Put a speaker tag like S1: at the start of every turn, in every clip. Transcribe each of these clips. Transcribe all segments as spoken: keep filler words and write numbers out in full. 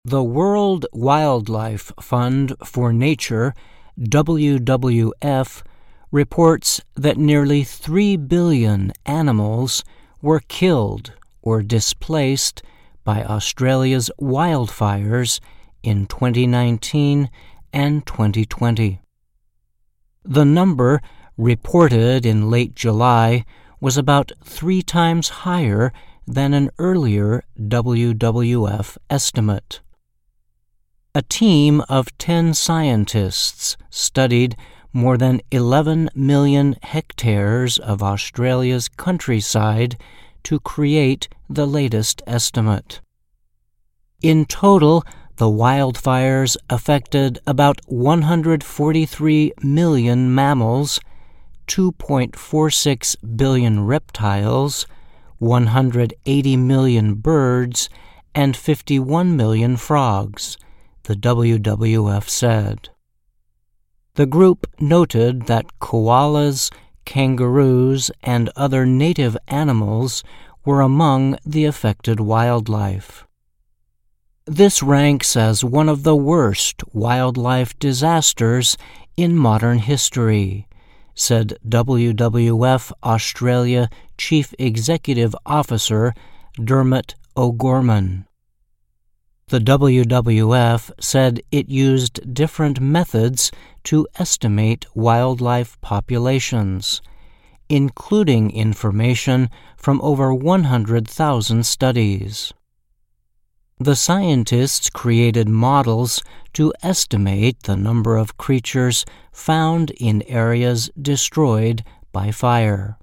S1: The World Wildlife Fund for Nature, W W F, reports that nearly three billion animals were killed or displaced by Australia's wildfires in twenty nineteen and twenty twenty. The number, reported in late July, was about three times higher than an earlier W W F estimate. A team of ten scientists studied more than eleven million hectares of Australia's countryside to create the latest estimate. In total, the wildfires affected about one hundred forty-three million mammals, two point four six billion reptiles, one hundred eighty million birds, and fifty-one million frogs, the W W F said. The group noted that koalas, kangaroos, and other native animals were among the affected wildlife. This ranks as one of the worst wildlife disasters in modern history, said W W F Australia Chief Executive Officer Dermot O'Gorman. The W W F said it used different methods to estimate wildlife populations, including information from over one hundred thousand studies. The scientists created models to estimate the number of creatures found in areas destroyed by fire.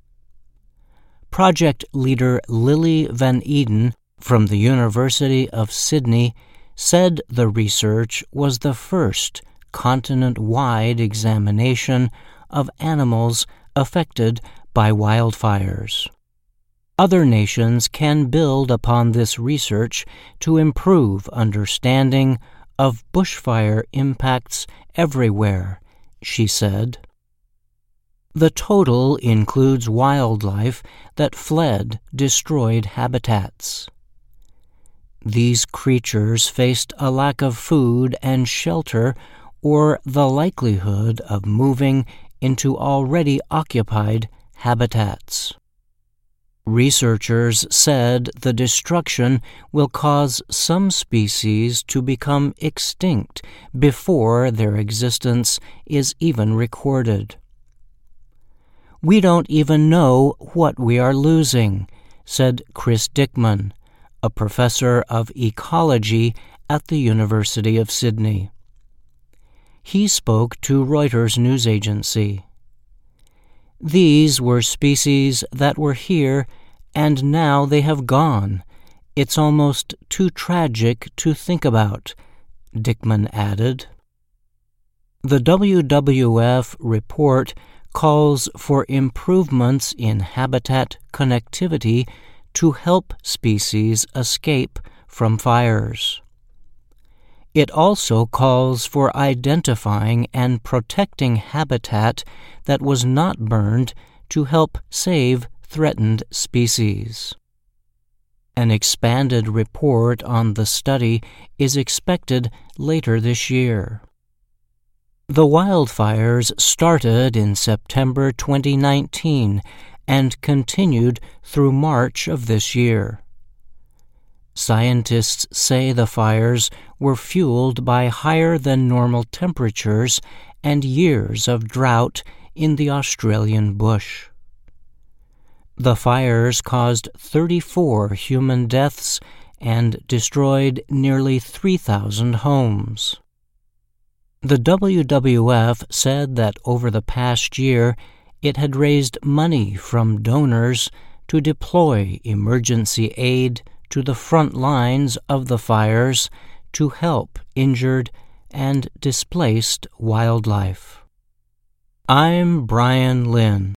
S1: Project leader Lily Van Eden from the University of Sydney said the research was the first continent-wide examination of animals affected by wildfires. Other nations can build upon this research to improve understanding of bushfire impacts everywhere, she said. The total includes wildlife that fled destroyed habitats. These creatures faced a lack of food and shelter or the likelihood of moving into already occupied habitats. Researchers said the destruction will cause some species to become extinct before their existence is even recorded. "We don't even know what we are losing," said Chris Dickman, a professor of ecology at the University of Sydney. He spoke to Reuters news agency. "These were species that were here, and now they have gone. It's almost too tragic to think about," Dickman added. The W W F report calls for improvements in habitat connectivity to help species escape from fires. It also calls for identifying and protecting habitat that was not burned to help save threatened species. An expanded report on the study is expected later this year. The wildfires started in September twenty nineteen and continued through March of this year. Scientists say the fires were fueled by higher than normal temperatures and years of drought in the Australian bush. The fires caused thirty-four human deaths and destroyed nearly three thousand homes. The W W F said that over the past year, it had raised money from donors to deploy emergency aid to the front lines of the fires to help injured and displaced wildlife. I'm Brian Lynn.